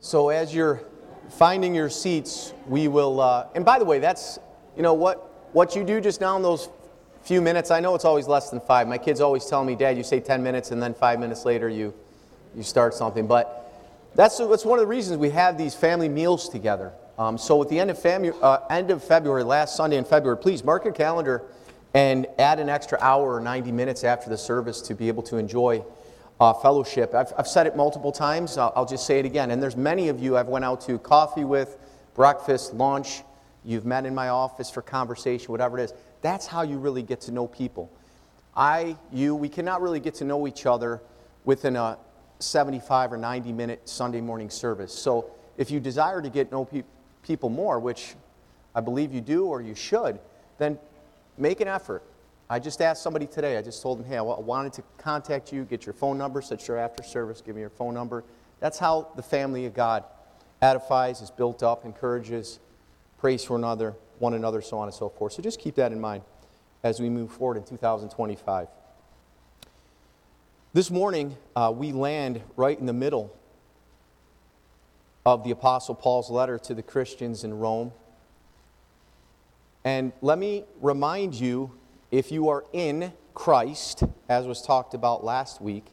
So as you're finding your seats, we will, and by the way, that's, what you do just now in those few minutes, I know it's always less than 5. My kids always tell me, Dad, you say 10 minutes and then 5 minutes later you start something. But that's one of the reasons we have these family meals together. So at the end of February, last Sunday in February, please mark your calendar and add an extra hour or 90 minutes after the service to be able to enjoy fellowship. I've said it multiple times. I'll just say it again. And there's many of you I've went out to coffee with, breakfast, lunch. You've met in my office for conversation, whatever it is. That's how you really get to know people. We cannot really get to know each other within a 75 or 90-minute Sunday morning service. So if you desire to get to know people more, which I believe you do or you should, then make an effort. I just asked somebody today, I just told them, hey, I wanted to contact you, get your phone number, such your after service, give me your phone number. That's how the family of God edifies, is built up, encourages, prays for one another, so on and so forth. So just keep that in mind as we move forward in 2025. This morning, we land right in the middle of the Apostle Paul's letter to the Christians in Rome. And let me remind you, if you are in Christ, as was talked about last week,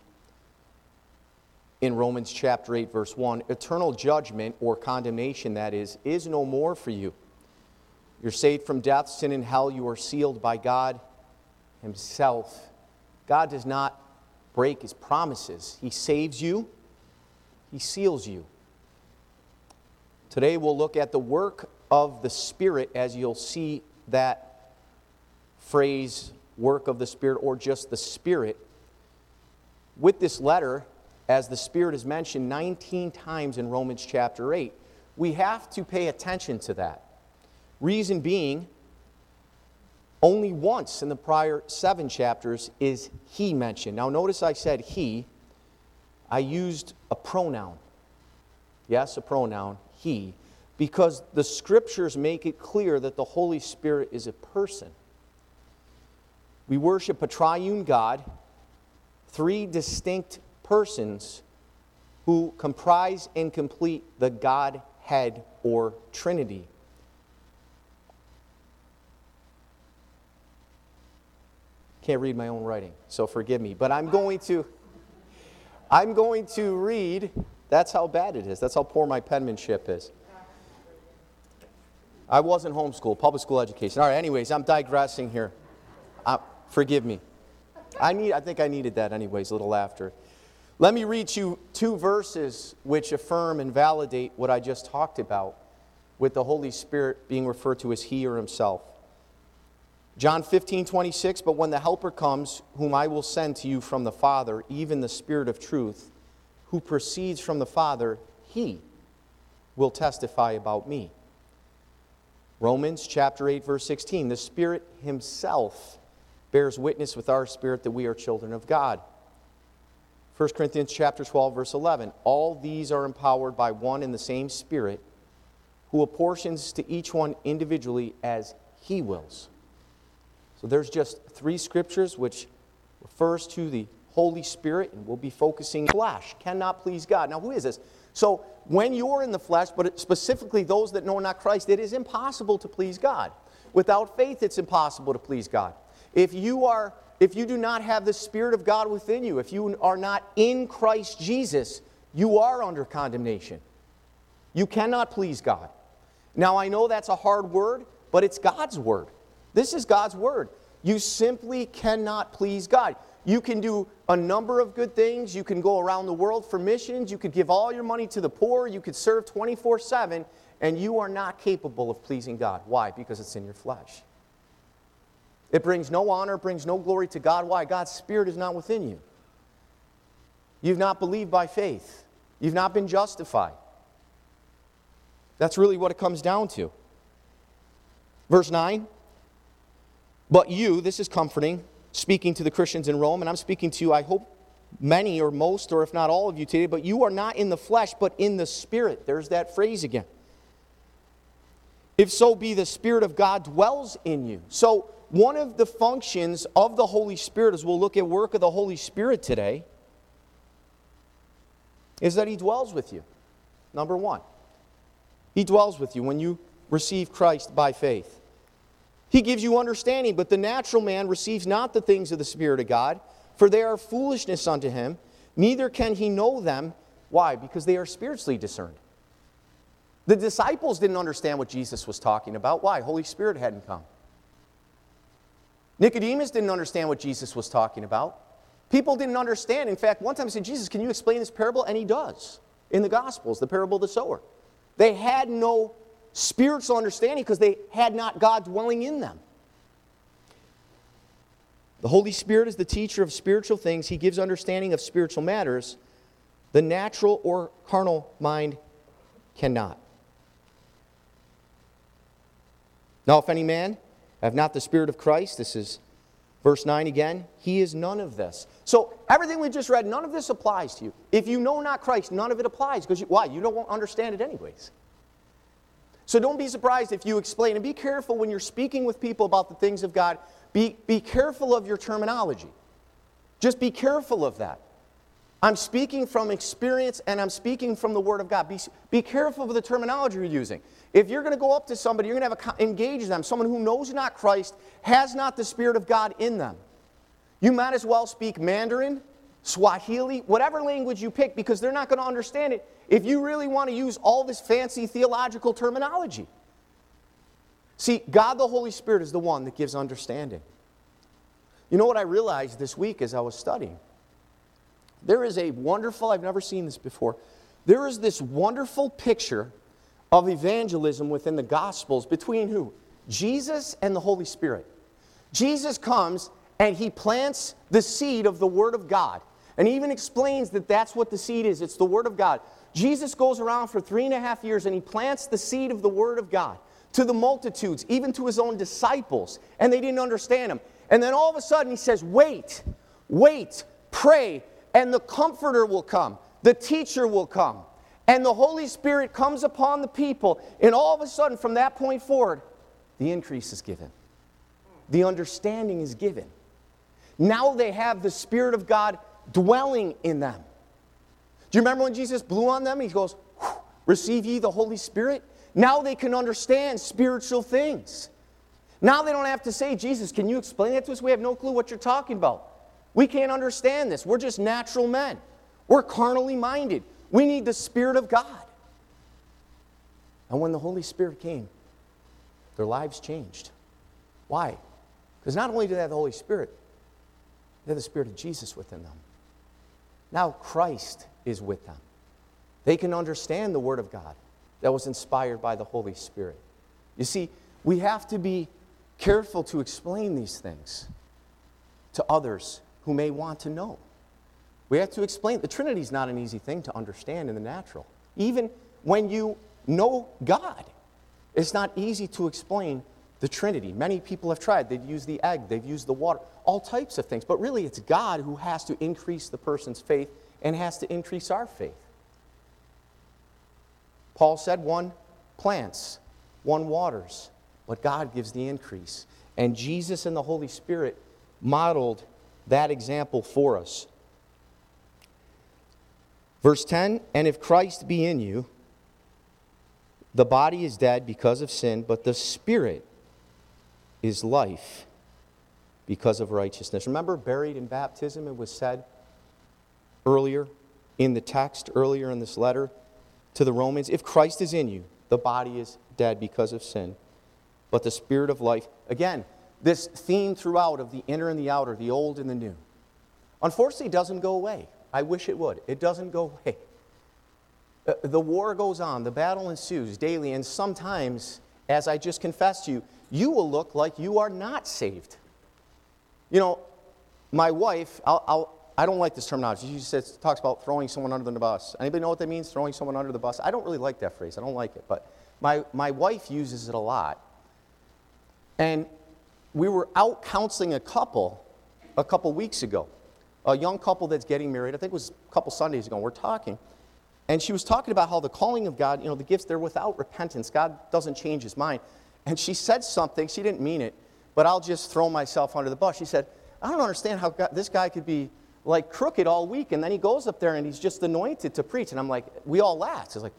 in Romans chapter 8, verse 1, eternal judgment, or condemnation that is no more for you. You're saved from death, sin, and hell. You are sealed by God Himself. God does not break His promises. He saves you. He seals you. Today we'll look at the work of the Spirit, as you'll see that phrase, work of the Spirit, or just the Spirit. With this letter, as the Spirit is mentioned 19 times in Romans chapter 8, we have to pay attention to that. Reason being, only once in the prior 7 chapters is He mentioned. Now notice I said He. I used a pronoun. Yes, a pronoun, He. Because the Scriptures make it clear that the Holy Spirit is a person. We worship a triune God, 3 distinct persons who comprise and complete the Godhead or Trinity. Can't read my own writing, so forgive me. But I'm going to read. That's how bad it is. That's how poor my penmanship is. I wasn't homeschooled, public school education. All right, anyways, I'm digressing here. Forgive me. I think I needed that anyways, a little laughter. Let me read you 2 verses which affirm and validate what I just talked about, with the Holy Spirit being referred to as He or Himself. John 15:26, but when the Helper comes, whom I will send to you from the Father, even the Spirit of truth, who proceeds from the Father, He will testify about me. Romans chapter 8, verse 16, the Spirit Himself bears witness with our spirit that we are children of God. 1 Corinthians chapter 12, verse 11, all these are empowered by one and the same Spirit, who apportions to each one individually as He wills. So there's just 3 scriptures which refers to the Holy Spirit, and we'll be focusing flesh, cannot please God. Now, who is this? So when you're in the flesh, but specifically those that know not Christ, it is impossible to please God. Without faith, it's impossible to please God. If you do not have the Spirit of God within you, if you are not in Christ Jesus, you are under condemnation. You cannot please God. Now, I know that's a hard word, but it's God's word. This is God's word. You simply cannot please God. You can do a number of good things. You can go around the world for missions. You could give all your money to the poor. You could serve 24/7, and you are not capable of pleasing God. Why? Because it's in your flesh. It brings no honor, it brings no glory to God. Why? God's Spirit is not within you. You've not believed by faith. You've not been justified. That's really what it comes down to. Verse 9, but you, this is comforting, speaking to the Christians in Rome, and I'm speaking to you, I hope many or most, or if not all of you today, but you are not in the flesh, but in the Spirit. There's that phrase again. If so be the Spirit of God dwells in you. So, one of the functions of the Holy Spirit, as we'll look at work of the Holy Spirit today, is that He dwells with you. Number one, He dwells with you when you receive Christ by faith. He gives you understanding, but the natural man receives not the things of the Spirit of God, for they are foolishness unto him, neither can he know them. Why? Because they are spiritually discerned. The disciples didn't understand what Jesus was talking about. Why? Holy Spirit hadn't come. Nicodemus didn't understand what Jesus was talking about. People didn't understand. In fact, one time I said, Jesus, can you explain this parable? And He does. In the Gospels, the parable of the sower. They had no spiritual understanding because they had not God dwelling in them. The Holy Spirit is the teacher of spiritual things. He gives understanding of spiritual matters. The natural or carnal mind cannot. Now, if any man have not the Spirit of Christ, this is verse 9 again, he is none of this. So everything we just read, none of this applies to you. If you know not Christ, none of it applies. Because why? You don't understand it anyways. So don't be surprised if you explain. And be careful when you're speaking with people about the things of God. Be careful of your terminology. Just be careful of that. I'm speaking from experience and I'm speaking from the Word of God. Be careful of the terminology you're using. If you're going to go up to somebody, you're going to engage them, someone who knows not Christ, has not the Spirit of God in them. You might as well speak Mandarin, Swahili, whatever language you pick, because they're not going to understand it if you really want to use all this fancy theological terminology. See, God the Holy Spirit is the one that gives understanding. You know what I realized this week as I was studying? There is a wonderful, I've never seen this before, there is this wonderful picture of evangelism within the Gospels between who? Jesus and the Holy Spirit. Jesus comes and He plants the seed of the Word of God. And He even explains that that's what the seed is. It's the Word of God. Jesus goes around for 3.5 years and He plants the seed of the Word of God to the multitudes, even to His own disciples. And they didn't understand Him. And then all of a sudden He says, wait, pray, and the Comforter will come. The teacher will come. And the Holy Spirit comes upon the people. And all of a sudden, from that point forward, the increase is given. The understanding is given. Now they have the Spirit of God dwelling in them. Do you remember when Jesus blew on them? He goes, receive ye the Holy Spirit. Now they can understand spiritual things. Now they don't have to say, Jesus, can you explain that to us? We have no clue what you're talking about. We can't understand this. We're just natural men. We're carnally minded. We need the Spirit of God. And when the Holy Spirit came, their lives changed. Why? Because not only do they have the Holy Spirit, they have the Spirit of Jesus within them. Now Christ is with them. They can understand the Word of God that was inspired by the Holy Spirit. You see, we have to be careful to explain these things to others who may want to know. We have to explain. The Trinity is not an easy thing to understand in the natural. Even when you know God, it's not easy to explain the Trinity. Many people have tried. They've used the egg. They've used the water. All types of things. But really, it's God who has to increase the person's faith and has to increase our faith. Paul said, one plants, one waters, but God gives the increase. And Jesus and the Holy Spirit modeled that example for us. Verse 10, and if Christ be in you, the body is dead because of sin, but the Spirit is life because of righteousness. Remember, buried in baptism, it was said earlier in the text, earlier in this letter to the Romans, if Christ is in you, the body is dead because of sin, but the Spirit of life. Again, this theme throughout of the inner and the outer, the old and the new. Unfortunately, it doesn't go away. I wish it would. It doesn't go away. The war goes on. The battle ensues daily. And sometimes, as I just confessed to you, you will look like you are not saved. You know, my wife, I don't like this terminology. She talks about throwing someone under the bus. Anybody know what that means, throwing someone under the bus? I don't really like that phrase. I don't like it. But my wife uses it a lot. And we were out counseling a couple weeks ago. A young couple that's getting married. I think it was a couple Sundays ago. We're talking. And she was talking about how the calling of God, the gifts, they're without repentance. God doesn't change His mind. And she said something. She didn't mean it. But I'll just throw myself under the bus. She said, I don't understand how this guy could be like crooked all week. And then he goes up there and he's just anointed to preach. And I'm like, we all laughed. It's like,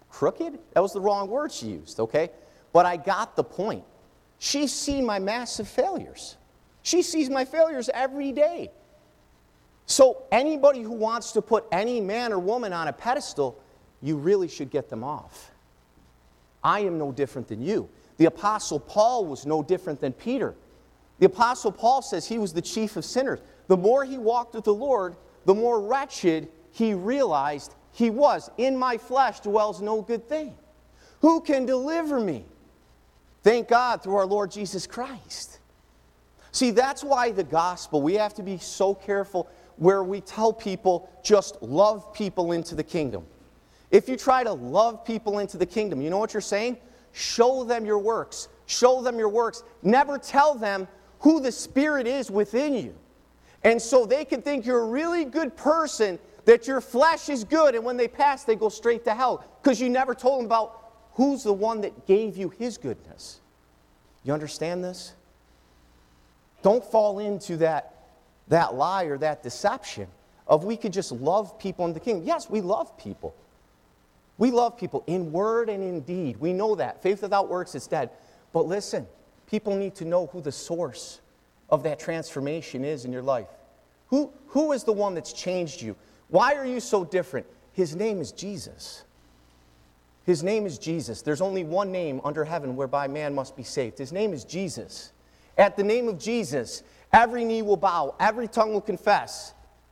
crooked? That was the wrong word she used, okay? But I got the point. She's seen my massive failures. She sees my failures every day. So anybody who wants to put any man or woman on a pedestal, you really should get them off. I am no different than you. The Apostle Paul was no different than Peter. The Apostle Paul says he was the chief of sinners. The more he walked with the Lord, the more wretched he realized he was. In my flesh dwells no good thing. Who can deliver me? Thank God through our Lord Jesus Christ. See, that's why the gospel, we have to be so careful where we tell people just love people into the kingdom. If you try to love people into the kingdom, you know what you're saying? Show them your works. Show them your works. Never tell them who the Spirit is within you. And so they can think you're a really good person, that your flesh is good, and when they pass, they go straight to hell. Because you never told them about who's the one that gave you His goodness. You understand this? Don't fall into that lie or that deception of we could just love people in the kingdom. Yes, we love people. We love people in word and in deed. We know that. Faith without works is dead. But listen, people need to know who the source of that transformation is in your life. Who is the one that's changed you? Why are you so different? His name is Jesus. His name is Jesus. There's only one name under heaven whereby man must be saved. His name is Jesus. At the name of Jesus, every knee will bow, every tongue will confess.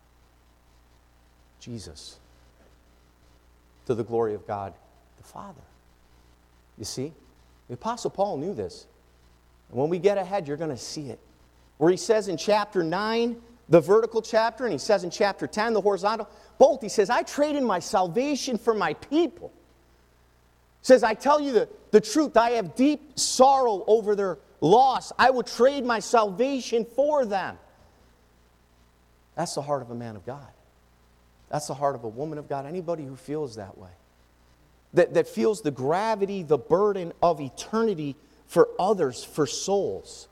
Jesus. To the glory of God the Father. You see? The Apostle Paul knew this. And when we get ahead, you're going to see it. Where he says in chapter 9, the vertical chapter, and he says in chapter 10, the horizontal, both, he says, I trade in my salvation for my people. He says, I tell you the truth, I have deep sorrow over their loss. I would trade my salvation for them. That's the heart of a man of God. That's the heart of a woman of God. Anybody who feels that way. That feels the gravity, the burden of eternity for others, for souls.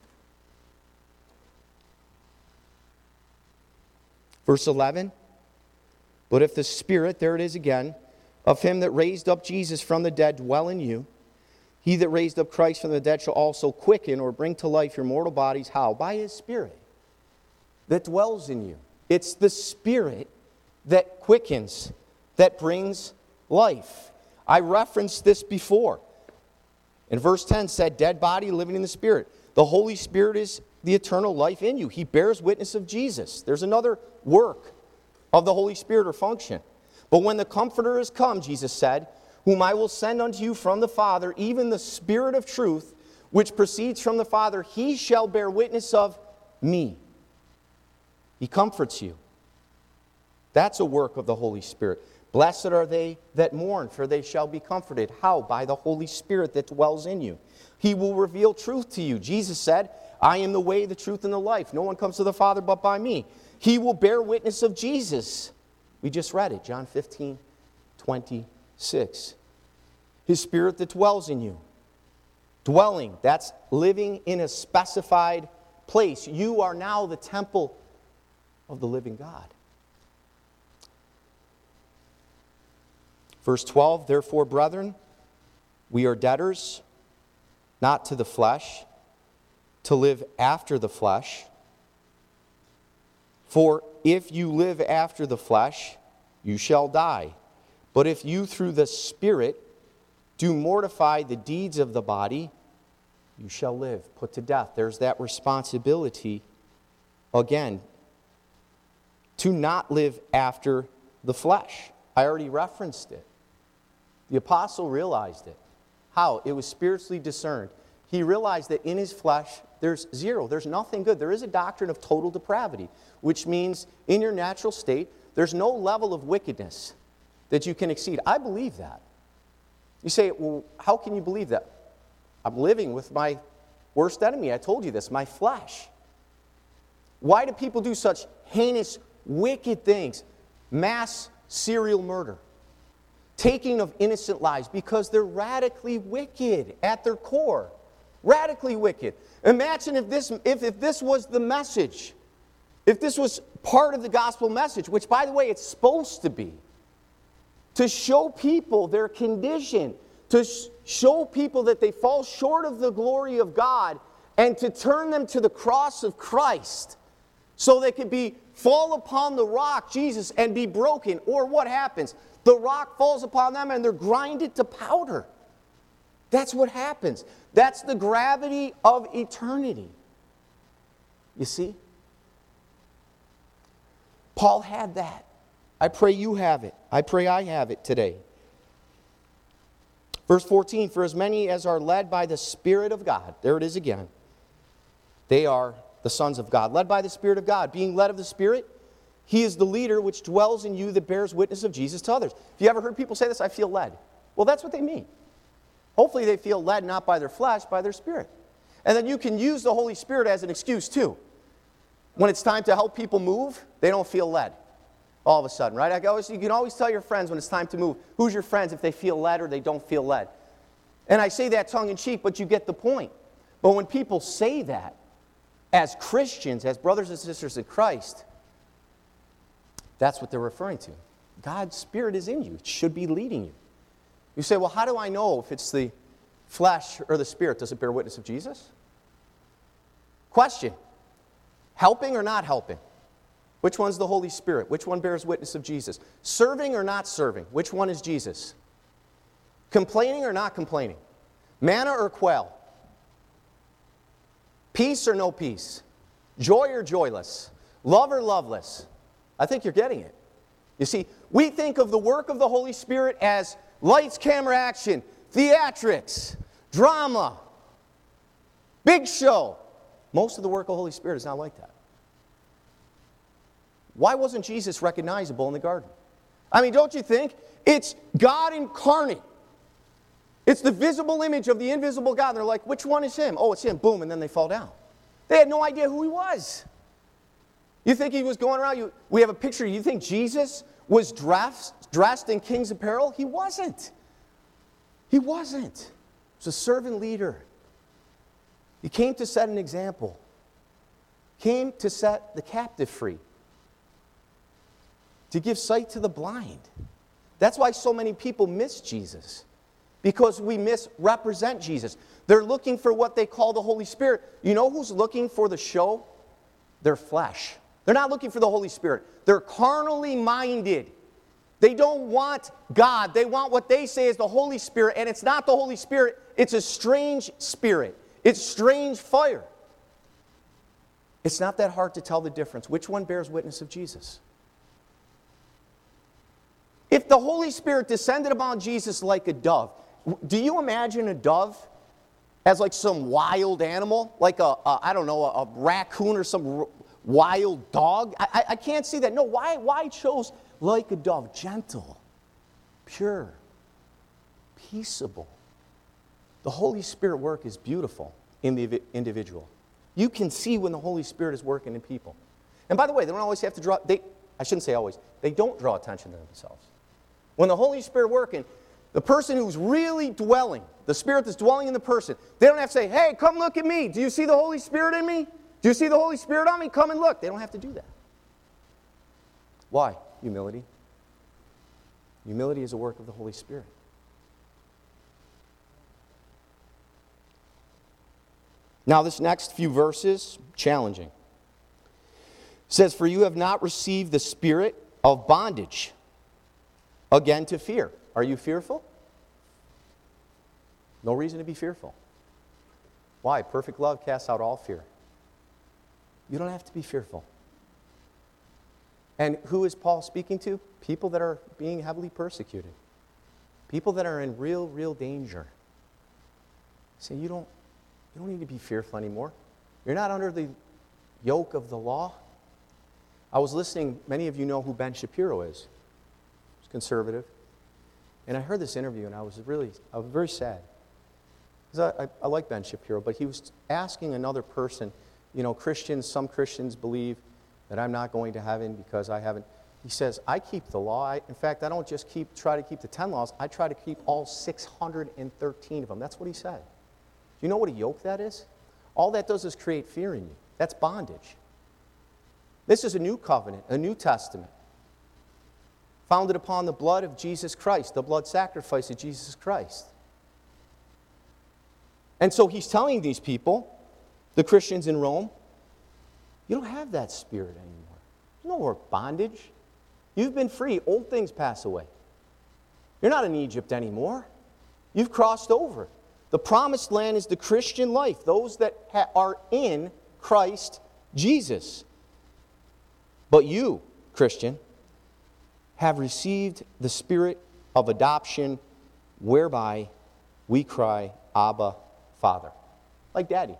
Verse 11. But if the Spirit, there it is again, of Him that raised up Jesus from the dead dwell in you, He that raised up Christ from the dead shall also quicken or bring to life your mortal bodies. How? By His Spirit that dwells in you. It's the Spirit that quickens, that brings life. I referenced this before. In verse 10 said, dead body living in the Spirit. The Holy Spirit is the eternal life in you. He bears witness of Jesus. There's another work of the Holy Spirit or function. But when the Comforter is come, Jesus said, whom I will send unto you from the Father, even the Spirit of truth, which proceeds from the Father, He shall bear witness of me. He comforts you. That's a work of the Holy Spirit. Blessed are they that mourn, for they shall be comforted. How? By the Holy Spirit that dwells in you. He will reveal truth to you. Jesus said, I am the way, the truth, and the life. No one comes to the Father but by me. He will bear witness of Jesus. We just read it, John 15:26. His Spirit that dwells in you. Dwelling, that's living in a specified place. You are now the temple of the living God. Verse 12, therefore, brethren, we are debtors, not to the flesh, to live after the flesh. For if you live after the flesh, you shall die. But if you through the Spirit do mortify the deeds of the body, you shall live. Put to death. There's that responsibility again to not live after the flesh. I already referenced it. The apostle realized it. How? It was spiritually discerned. He realized that in his flesh, there's zero. There's nothing good. There is a doctrine of total depravity, which means in your natural state, there's no level of wickedness that you can exceed. I believe that. You say, well, how can you believe that? I'm living with my worst enemy. I told you this, my flesh. Why do people do such heinous, wicked things? Mass serial murder. Taking of innocent lives because they're radically wicked at their core. Radically wicked. Imagine if this was the message. If this was part of the gospel message, which, by the way, it's supposed to be. to show people their condition, to show people that they fall short of the glory of God, and to turn them to the cross of Christ so they could fall upon the rock, Jesus, and be broken. Or what happens? The rock falls upon them and they're grinded to powder. That's what happens. That's the gravity of eternity. You see? Paul had that. I pray you have it. I pray I have it today. Verse 14, for as many as are led by the Spirit of God, there it is again, they are the sons of God. Led by the Spirit of God. Being led of the Spirit, He is the leader which dwells in you that bears witness of Jesus to others. Have you ever heard people say this? I feel led. Well, that's what they mean. Hopefully they feel led not by their flesh, by their spirit. And then you can use the Holy Spirit as an excuse too. When it's time to help people move, they don't feel led all of a sudden, right? You can always tell your friends when it's time to move, who's your friends if they feel led or they don't feel led. And I say that tongue in cheek, but you get the point. But when people say that, as Christians, as brothers and sisters in Christ, that's what they're referring to. God's Spirit is in you. It should be leading you. You say, well, how do I know if it's the flesh or the Spirit? Does it bear witness of Jesus? Question. Helping or not helping? Which one's the Holy Spirit? Which one bears witness of Jesus? Serving or not serving? Which one is Jesus? Complaining or not complaining? Manna or quail? Peace or no peace? Joy or joyless? Love or loveless? I think you're getting it. You see, we think of the work of the Holy Spirit as lights, camera, action, theatrics, drama, big show. Most of the work of the Holy Spirit is not like that. Why wasn't Jesus recognizable in the garden? I mean, don't you think? It's God incarnate. It's the visible image of the invisible God. And they're like, which one is Him? Oh, it's Him. Boom, and then they fall down. They had no idea who He was. You think He was going around? We have a picture. You think Jesus was dressed in king's apparel? He wasn't. He wasn't. He was a servant leader. He came to set an example. Came to set the captive free. To give sight to the blind. That's why so many people miss Jesus. Because we misrepresent Jesus. They're looking for what they call the Holy Spirit. You know who's looking for the show? Their flesh. They're not looking for the Holy Spirit. They're carnally minded. They don't want God. They want what they say is the Holy Spirit. And it's not the Holy Spirit. It's a strange spirit. It's strange fire. It's not that hard to tell the difference. Which one bears witness of Jesus? If the Holy Spirit descended upon Jesus like a dove, do you imagine a dove as like some wild animal? Like a raccoon or some wild dog? I can't see that. No, why chose like a dove? Gentle, pure, peaceable. The Holy Spirit work is beautiful in the individual. You can see when the Holy Spirit is working in people. And by the way, they don't always have to draw, I shouldn't say always, they don't draw attention to themselves. When the Holy Spirit working, the person who's really dwelling, the Spirit that's dwelling in the person, they don't have to say, hey, come look at me. Do you see the Holy Spirit in me? Do you see the Holy Spirit on me? Come and look. They don't have to do that. Why? Humility. Humility is a work of the Holy Spirit. Now this next few verses, challenging. It says, for you have not received the spirit of bondage, again to fear. Are you fearful? No reason to be fearful. Why? Perfect love casts out all fear. You don't have to be fearful. And who is Paul speaking to? People that are being heavily persecuted. People that are in real danger. Say, you don't need to be fearful anymore. You're not under the yoke of the law. I was listening, many of you know who Ben Shapiro is. He's conservative. And I heard this interview and I was very sad. Because I like Ben Shapiro, but he was asking another person, some Christians believe that I'm not going to heaven because I haven't. He says, I keep the law. In fact, I don't just try to keep the 10 laws. I try to keep all 613 of them. That's what he said. Do you know what a yoke that is? All that does is create fear in you. That's bondage. This is a new covenant, a New Testament. founded upon the blood of Jesus Christ, the blood sacrifice of Jesus Christ. And so he's telling these people, the Christians in Rome, you don't have that spirit anymore. There's no more bondage. You've been free. Old things pass away. You're not in Egypt anymore. You've crossed over. The promised land is the Christian life, those that are in Christ Jesus. But you, Christian, have received the spirit of adoption, whereby we cry, Abba, Father. Like Daddy.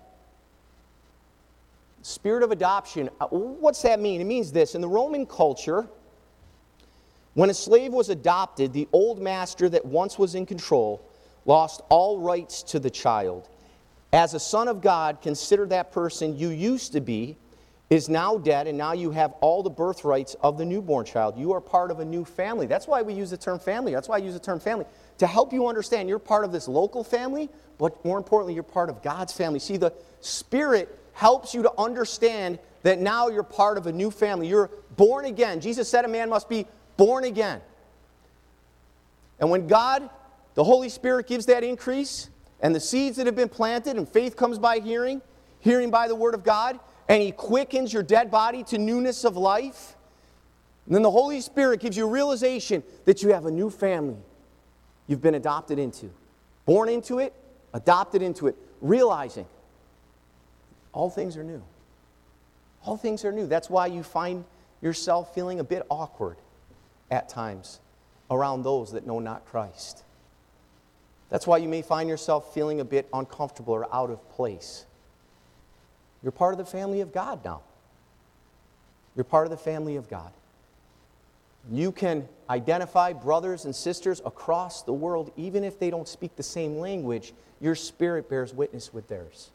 Spirit of adoption, what's that mean? It means this. In the Roman culture, when a slave was adopted, the old master that once was in control lost all rights to the child. As a son of God, consider that person you used to be is now dead, and now you have all the birthrights of the newborn child. You are part of a new family. That's why we use the term family. That's why I use the term family. To help you understand you're part of this local family, but more importantly, you're part of God's family. See, the Spirit helps you to understand that now you're part of a new family. You're born again. Jesus said a man must be born again. And when God, the Holy Spirit, gives that increase, and the seeds that have been planted, and faith comes by hearing, hearing by the Word of God, and He quickens your dead body to newness of life, and then the Holy Spirit gives you realization that you have a new family you've been adopted into. Born into it, adopted into it, realizing all things are new. All things are new. That's why you find yourself feeling a bit awkward at times around those that know not Christ. That's why you may find yourself feeling a bit uncomfortable or out of place. You're part of the family of God now. You're part of the family of God. You can identify brothers and sisters across the world, even if they don't speak the same language. Your spirit bears witness with theirs.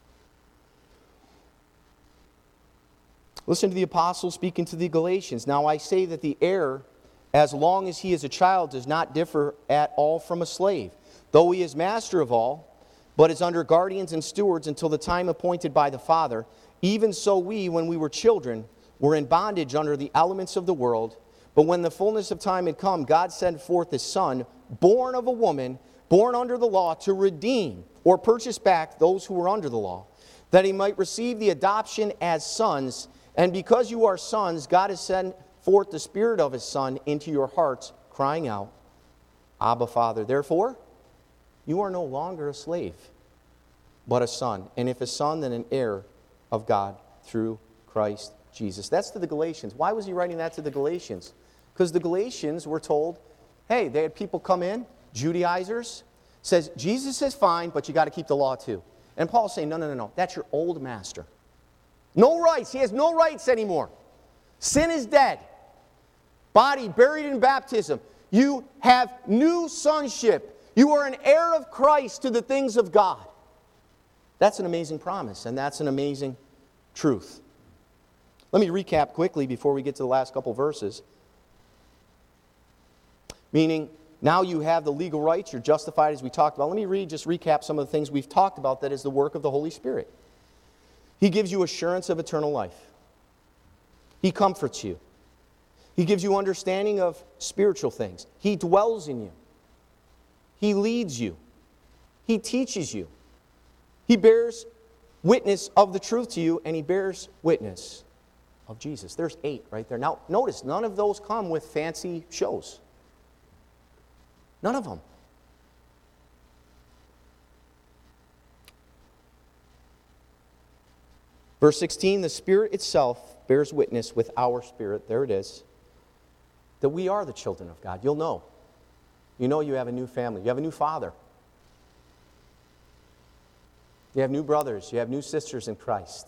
Listen to the apostle speaking to the Galatians. Now I say that the heir, as long as he is a child, does not differ at all from a slave, though he is master of all, but is under guardians and stewards until the time appointed by the Father. Even so we, when we were children, were in bondage under the elements of the world. But when the fullness of time had come, God sent forth His Son, born of a woman, born under the law, to redeem or purchase back those who were under the law, that He might receive the adoption as sons. And because you are sons, God has sent forth the Spirit of His Son into your hearts, crying out, Abba, Father. Therefore, you are no longer a slave, but a son. And if a son, then an heir of God through Christ Jesus. That's to the Galatians. Why was he writing that to the Galatians? Because the Galatians were told, hey, they had people come in, Judaizers, says, Jesus is fine, but you got to keep the law too. And Paul's saying, no. That's your old master. No rights. He has no rights anymore. Sin is dead. Body buried in baptism. You have new sonship. You are an heir of Christ to the things of God. That's an amazing promise, and that's an amazing truth. Let me recap quickly before we get to the last couple verses. Meaning, now you have the legal rights, you're justified as we talked about. Let me just recap some of the things we've talked about that is the work of the Holy Spirit. He gives you assurance of eternal life. He comforts you. He gives you understanding of spiritual things. He dwells in you. He leads you. He teaches you. He bears witness of the truth to you, and He bears witness of Jesus. There's 8 right there. Now, notice, none of those come with fancy shows. None of them. Verse 16, the Spirit itself bears witness with our spirit, there it is, that we are the children of God. You'll know. You know you have a new family. You have a new father. You have new brothers. You have new sisters in Christ.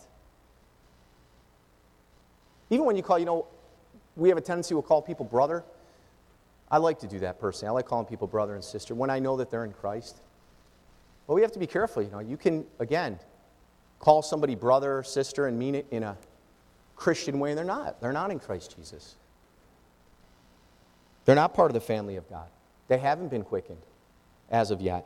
Even when you call, we have a tendency we'll call people brother. I like to do that personally. I like calling people brother and sister when I know that they're in Christ. But we have to be careful. You can, again, call somebody brother or sister and mean it in a Christian way, and they're not. They're not in Christ Jesus. They're not part of the family of God. They haven't been quickened as of yet.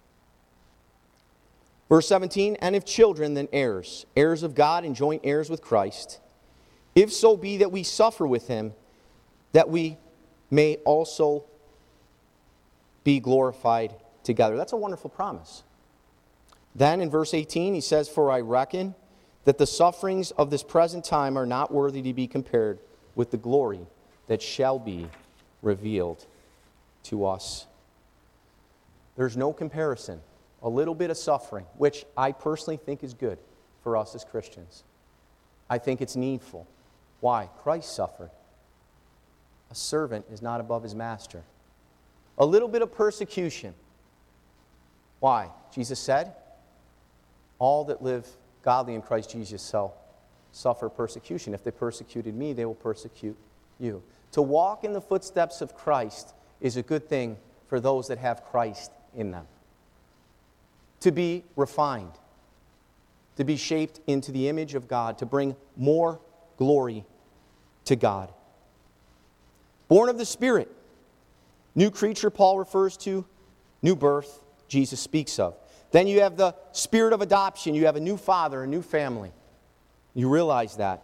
Verse 17, and if children, then heirs, heirs of God and joint heirs with Christ, if so be that we suffer with Him, that we may also be glorified together. That's a wonderful promise. Then in verse 18 he says, "For I reckon that the sufferings of this present time are not worthy to be compared with the glory that shall be revealed to us." There's no comparison. A little bit of suffering, which I personally think is good for us as Christians. I think it's needful. Why? Christ suffered. A servant is not above his master. A little bit of persecution. Why? Jesus said, all that live godly in Christ Jesus shall suffer persecution. If they persecuted me, they will persecute you. To walk in the footsteps of Christ is a good thing for those that have Christ in them. To be refined, to be shaped into the image of God, to bring more glory to God. Born of the Spirit, new creature Paul refers to, new birth Jesus speaks of. Then you have the spirit of adoption. You have a new father, a new family. You realize that.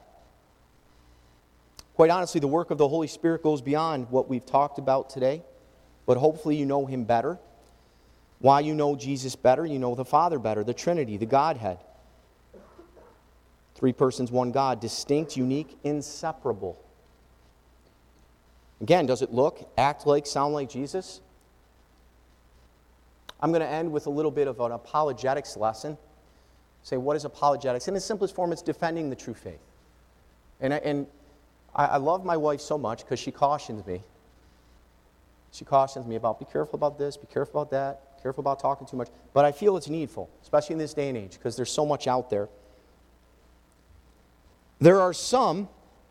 Quite honestly, the work of the Holy Spirit goes beyond what we've talked about today, but hopefully you know Him better. Why you know Jesus better? You know the Father better, the Trinity, the Godhead. Three persons, one God, distinct, unique, inseparable. Again, does it look, act like, sound like Jesus? I'm going to end with a little bit of an apologetics lesson. Say, what is apologetics? In its simplest form, it's defending the true faith. And I love my wife so much because she cautions me. She cautions me about, be careful about this, be careful about that, careful about talking too much. But I feel it's needful, especially in this day and age, because there's so much out there. There are some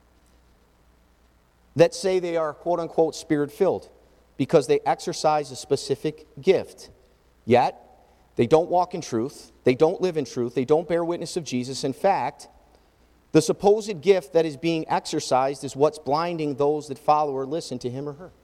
that say they are, quote-unquote, Spirit-filled because they exercise a specific gift. Yet, they don't walk in truth, they don't live in truth, they don't bear witness of Jesus. In fact, the supposed gift that is being exercised is what's blinding those that follow or listen to him or her.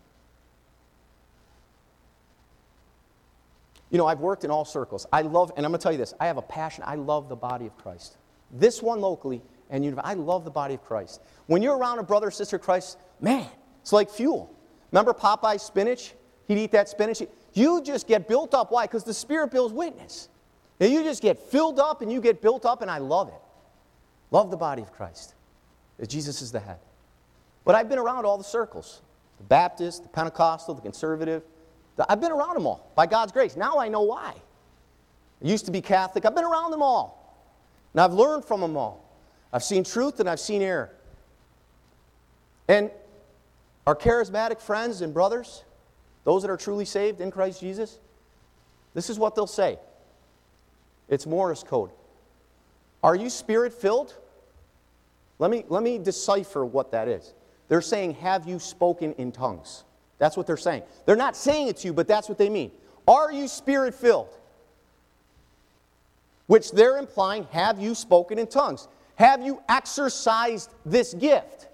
You know, I've worked in all circles. I love, and I'm going to tell you this, I have a passion, I love the body of Christ. This one locally, and I love the body of Christ. When you're around a brother or sister of Christ, man, it's like fuel. Remember Popeye's spinach? He'd eat that spinach. You just get built up. Why? Because the Spirit bears witness. And you just get filled up and you get built up, and I love it. Love the body of Christ. That Jesus is the head. But I've been around all the circles. The Baptist, the Pentecostal, the conservative. I've been around them all, by God's grace. Now I know why. I used to be Catholic. I've been around them all. And I've learned from them all. I've seen truth and I've seen error. And our charismatic friends and brothers, those that are truly saved in Christ Jesus, this is what they'll say. It's Morse code. Are you Spirit-filled? Let me decipher what that is. They're saying, have you spoken in tongues? That's what they're saying. They're not saying it to you, but that's what they mean. Are you Spirit-filled? Which they're implying, have you spoken in tongues? Have you exercised this gift?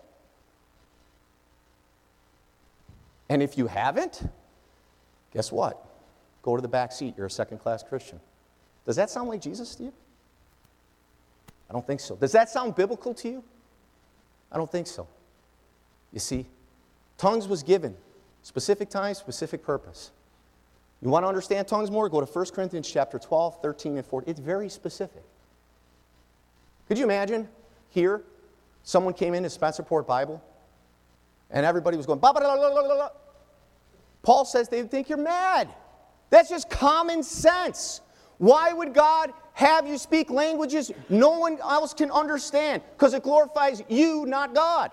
And if you haven't, guess what? Go to the back seat. You're a second-class Christian. Does that sound like Jesus to you? I don't think so. Does that sound biblical to you? I don't think so. You see, tongues was given. Specific time, specific purpose. You want to understand tongues more? Go to 1 Corinthians chapter 12, 13, and 14. It's very specific. Could you imagine here, someone came into Spencerport Bible, and everybody was going, blah, blah, blah, blah, blah, blah. Paul says they think you're mad. That's just common sense. Why would God have you speak languages no one else can understand? Because it glorifies you, not God.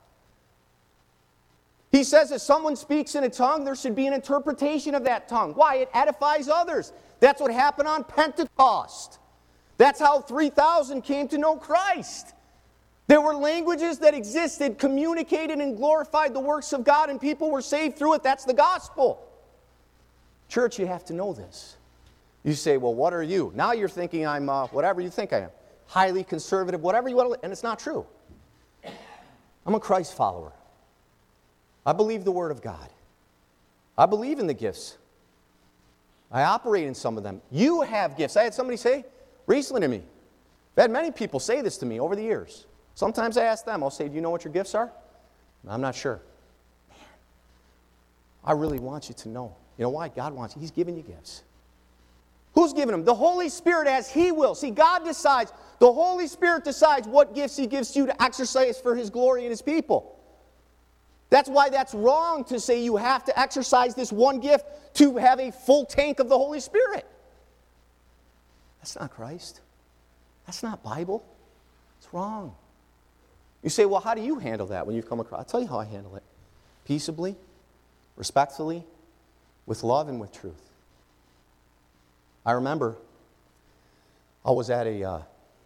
He says if someone speaks in a tongue, there should be an interpretation of that tongue. Why? It edifies others. That's what happened on Pentecost. That's how 3,000 came to know Christ. There were languages that existed, communicated and glorified the works of God, and people were saved through it. That's the gospel. Church, you have to know this. You say, well, what are you? Now you're thinking I'm whatever you think I am. Highly conservative, whatever you want to, and it's not true. I'm a Christ follower. I believe the Word of God. I believe in the gifts. I operate in some of them. You have gifts. I had somebody say recently to me, I've had many people say this to me over the years. Sometimes I ask them, I'll say, do you know what your gifts are? I'm not sure. Man, I really want you to know. You know why? God wants you. He's giving you gifts. Who's giving them? The Holy Spirit as He will. See, God decides. The Holy Spirit decides what gifts He gives you to exercise for His glory and His people. That's why that's wrong to say you have to exercise this one gift to have a full tank of the Holy Spirit. That's not Christ. That's not Bible. It's wrong. You say, well, how do you handle that when you've come across? I'll tell you how I handle it. Peaceably, respectfully, with love and with truth. I remember I was at a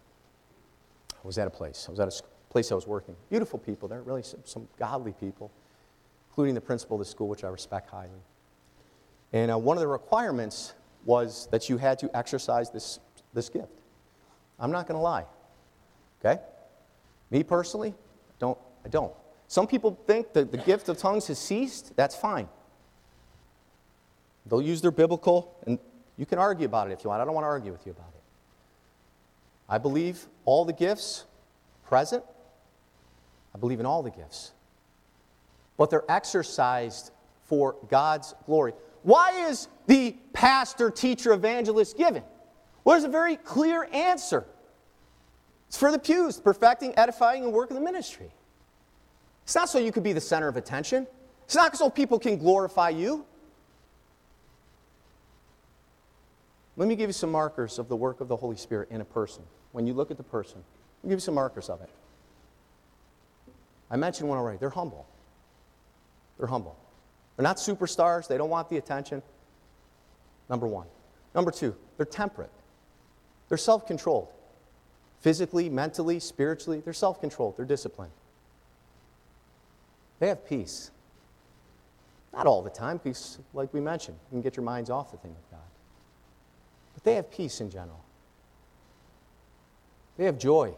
place. I was at a place I was working. Beautiful people there, really some godly people, including the principal of the school, which I respect highly. And one of the requirements was that you had to exercise this gift. I'm not going to lie. Okay? Me personally, I don't. Some people think that the gift of tongues has ceased. That's fine. They'll use their biblical, and you can argue about it if you want. I don't want to argue with you about it. I believe all the gifts present. I believe in all the gifts. But they're exercised for God's glory. Why is the pastor, teacher, evangelist given? Well, there's a very clear answer. It's for the pews, perfecting, edifying, and work of the ministry. It's not so you could be the center of attention. It's not so people can glorify you. Let me give you some markers of the work of the Holy Spirit in a person. When you look at the person, I'll give you some markers of it. I mentioned one already. They're humble. They're humble. They're not superstars. They don't want the attention. Number one. Number two, they're temperate. They're self-controlled. Physically, mentally, spiritually, they're self-controlled. They're disciplined. They have peace. Not all the time, because like we mentioned, you can get your minds off the thing of God. But they have peace in general. They have joy.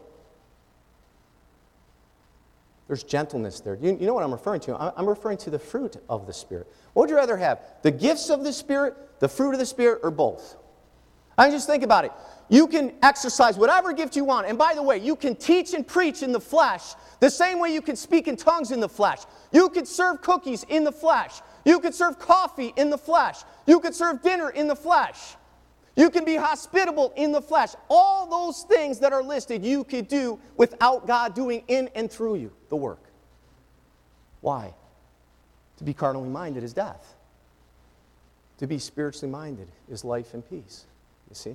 There's gentleness there. You know what I'm referring to? I'm referring to the fruit of the Spirit. What would you rather have? The gifts of the Spirit, the fruit of the Spirit, or both? I mean, just think about it. You can exercise whatever gift you want. And by the way, you can teach and preach in the flesh the same way you can speak in tongues in the flesh. You could serve cookies in the flesh. You could serve coffee in the flesh. You could serve dinner in the flesh. You can be hospitable in the flesh. All those things that are listed you could do without God doing in and through you the work. Why? To be carnally minded is death. To be spiritually minded is life and peace. You see?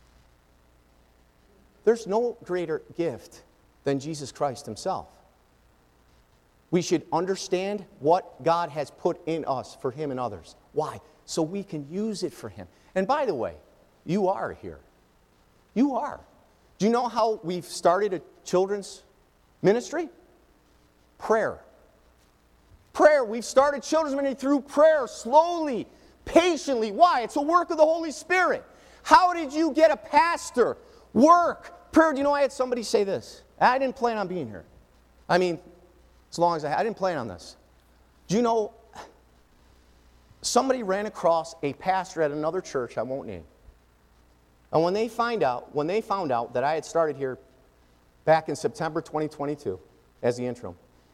There's no greater gift than Jesus Christ Himself. We should understand what God has put in us for Him and others. Why? So we can use it for Him. And by the way, you are here. You are. Do you know how we've started a children's ministry? Prayer. Prayer. We've started children's ministry through prayer, slowly, patiently. Why? It's a work of the Holy Spirit. How did you get a pastor? Work. Prayer. Do you know I had somebody say this? I didn't plan on being here. I mean, as long as I didn't plan on this. Do you know, somebody ran across a pastor at another church I won't name. And when they found out that I had started here back in September 2022 as the interim,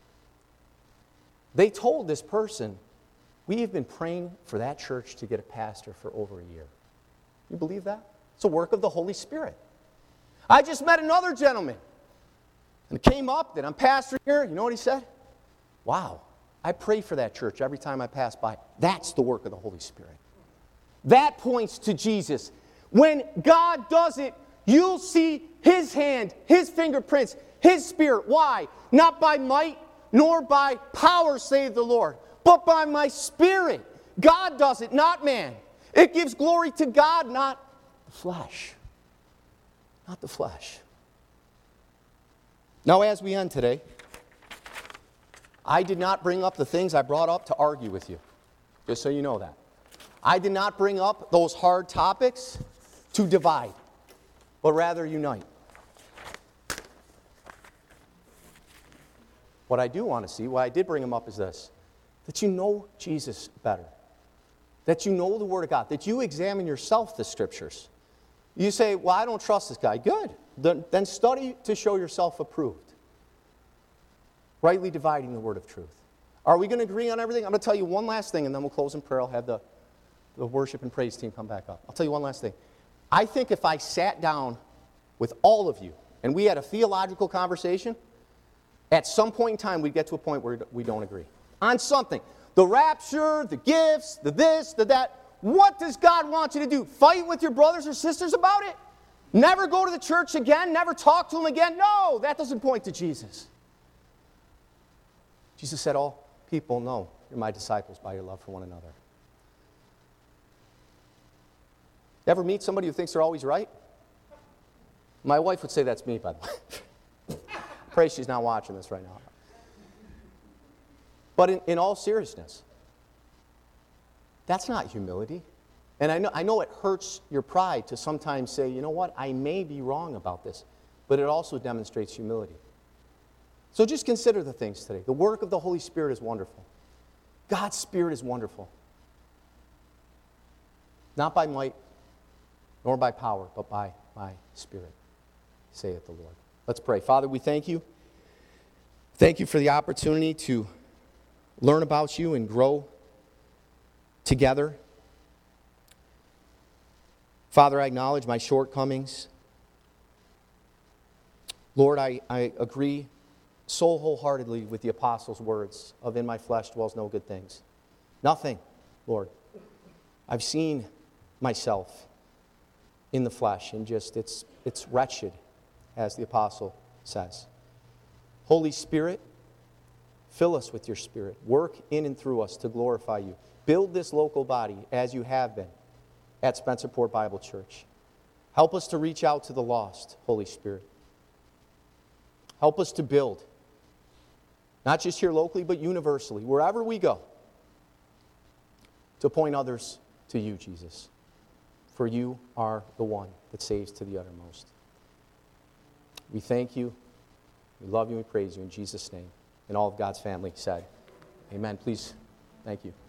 they told this person, we have been praying for that church to get a pastor for over a year. You believe that? It's a work of the Holy Spirit. I just met another gentleman and came up that I'm pastoring here. You know what he said? Wow, I pray for that church every time I pass by. That's the work of the Holy Spirit. That points to Jesus. When God does it, you'll see His hand, His fingerprints, His Spirit. Why? Not by might nor by power, save the Lord, but by my Spirit. God does it, not man. It gives glory to God, not the flesh. Not the flesh. Now, as we end today, I did not bring up the things I brought up to argue with you, just so you know that. I did not bring up those hard topics to divide, but rather unite. What I do want to see, why I did bring them up, is this: that you know Jesus better, that you know the Word of God, that you examine yourself the Scriptures. You say, well, I don't trust this guy. Good. Then study to show yourself approved, rightly dividing the word of truth. Are we going to agree on everything? I'm going to tell you one last thing, and then we'll close in prayer. I'll have the worship and praise team come back up. I'll tell you one last thing. I think if I sat down with all of you and we had a theological conversation, at some point in time we'd get to a point where we don't agree on something. The rapture, the gifts, the this, the that. What does God want you to do? Fight with your brothers or sisters about it? Never go to the church again? Never talk to them again? No, that doesn't point to Jesus. Jesus said, all people know you're my disciples by your love for one another. Ever meet somebody who thinks they're always right? My wife would say that's me, by the way. Pray she's not watching this right now. But in all seriousness, that's not humility. And I know it hurts your pride to sometimes say, you know what, I may be wrong about this. But it also demonstrates humility. So just consider the things today. The work of the Holy Spirit is wonderful. God's Spirit is wonderful. Not by might, nor by power, but by my Spirit, saith the Lord. Let's pray. Father, we thank you. Thank you for the opportunity to learn about you and grow together. Father, I acknowledge my shortcomings. Lord, I agree so wholeheartedly with the apostles' words of in my flesh dwells no good things. Nothing, Lord. I've seen myself in the flesh, and just it's wretched, as the apostle says. Holy Spirit, fill us with your Spirit. Work in and through us to glorify you. Build this local body as you have been at Spencerport Bible Church. Help us to reach out to the lost, Holy Spirit. Help us to build, not just here locally, but universally, wherever we go, to point others to you, Jesus. For you are the one that saves to the uttermost. We thank you, we love you, we praise you in Jesus' name. And all of God's family said, amen. Please, thank you.